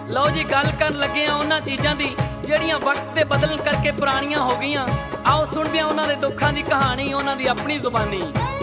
लो जी गल कर लगे उन्हां चीज़ां दी ਜਿਹੜੀਆਂ वक्त के बदलन करके पुरानियां हो गई। आओ सुनते हैं उन्हां दे दुखां दी कहानी उन्हां दी अपनी जुबानी।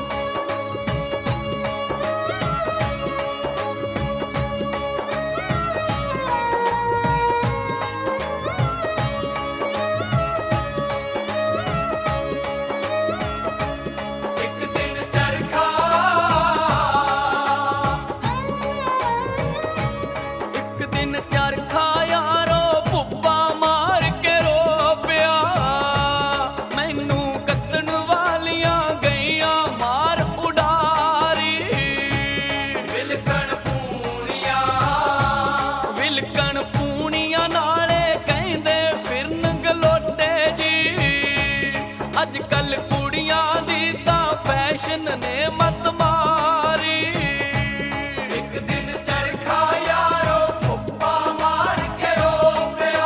अजकल कुड़ियां दी तां फैशन ने मत मारी। एक दिन चरखा यारो भुप्पा मार के रो पिया।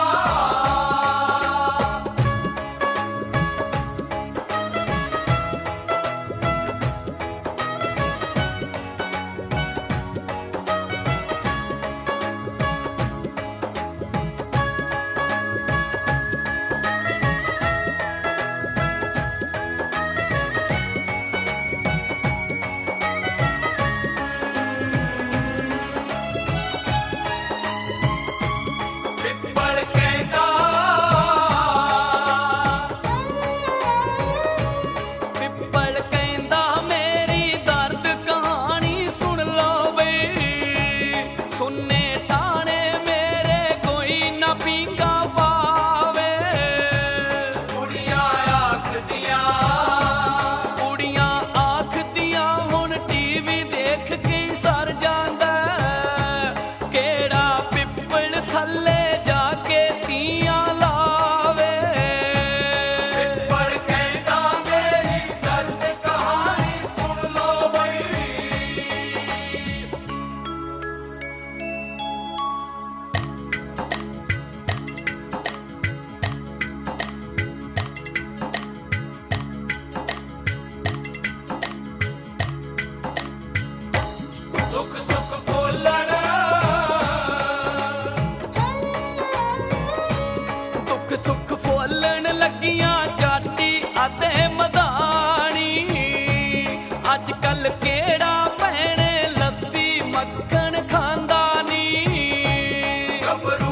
सुख फोलन लगियां जाती आते मदानी। अजकल केड़ा भैने लस्सी मक्खन खांदा नी। गभरू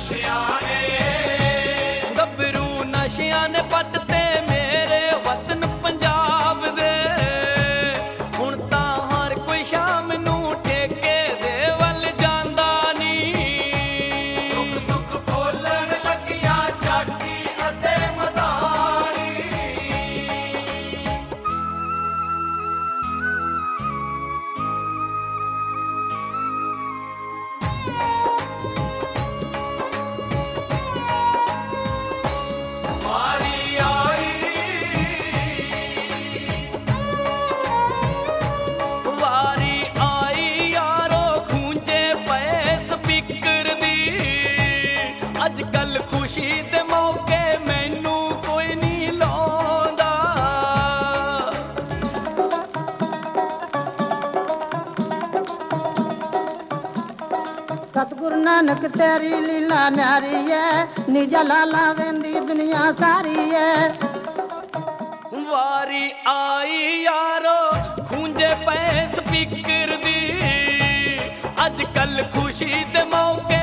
नशियां ने पटते मेरे वतन पंजाब दे। हुण तां हर कोई शाम नू ठेके दे वल जांदा नी। सुख फोलन लगियां जाती अते मदानी। अजकल खुशी दे मौके मैनू कोई नहीं लाउंदा। सतगुरु नानक तेरी लीला न्यारी है। निजा लाला वेंदी दुनिया सारी है। वारी आई यारो खूंजे पे स्पीकर दी। अजकल खुशी दे मौके